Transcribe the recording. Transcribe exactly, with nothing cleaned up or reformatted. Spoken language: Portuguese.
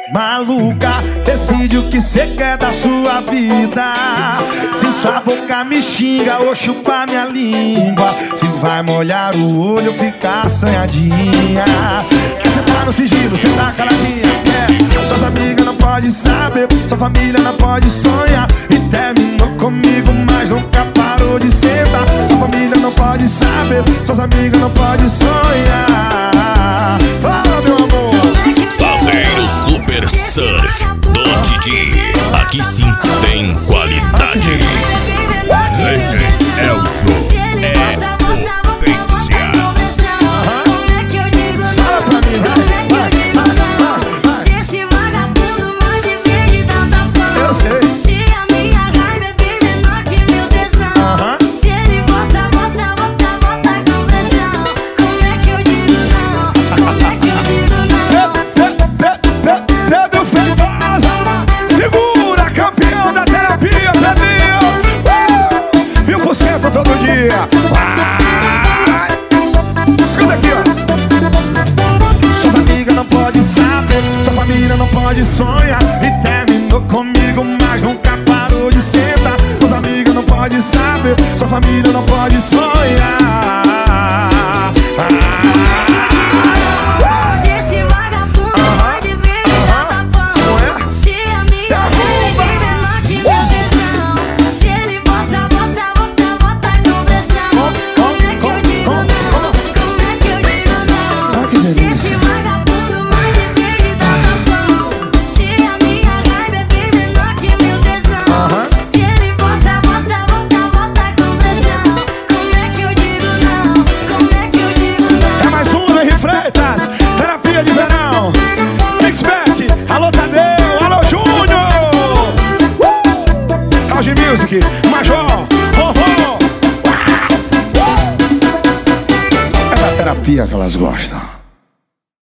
Maluca, decide o que cê quer da sua vida. Se sua boca me xinga ou chupar minha língua, se vai molhar o olho ou ficar assanhadinha. Quer sentar no sigilo, sentar caladinha, quer. Suas amigas não podem saber, sua família não pode sonhar. E terminou comigo, mas nunca parou de sentar. Sua família não pode saber, suas amigas não podem sonhar. Fala, meu amor. Salteiro Super Surf do Didi. Aqui sim tem qualidade. D J Elzo é potência. Fala pra mim, vai, vai, vai, vai. Se esse vagabundo mais de verde dá tapão. Eu sei. Se a minha raiva é bem menor que meu tesão. Se ele bota, bota, bota, bota com pressão. Como é que eu digo não? Como é que eu digo não? Pedro Feitosa, segura, campeão da terapia, Pedrinho. Uh! Mil por cento todo dia. Vai. Escuta aqui, ó. Suas amigas não podem saber, sua família não pode sonhar. E terminou comigo, mas nunca parou de sentar. Suas amigas não podem saber, sua família não pode sonhar. Se esse vagabundo mais de verde dá tapão. Se a minha raiva é bem menor que meu tesão. Se ele bota, bota, bota, bota com pressão. Como é que eu digo não? Como é que eu digo não? Se esse vagabundo mais de verde dá tapão. Se a minha raiva é bem menor que meu tesão. Se ele bota, bota, bota, bota com pressão. Como é que eu digo não? Como é que eu digo não? É mais um do Henri Freitas, terapia de verão. Expert, alô Tadeu, alô Júnior. uh! House Music, Major, ho, ho. Essa terapia que elas gostam.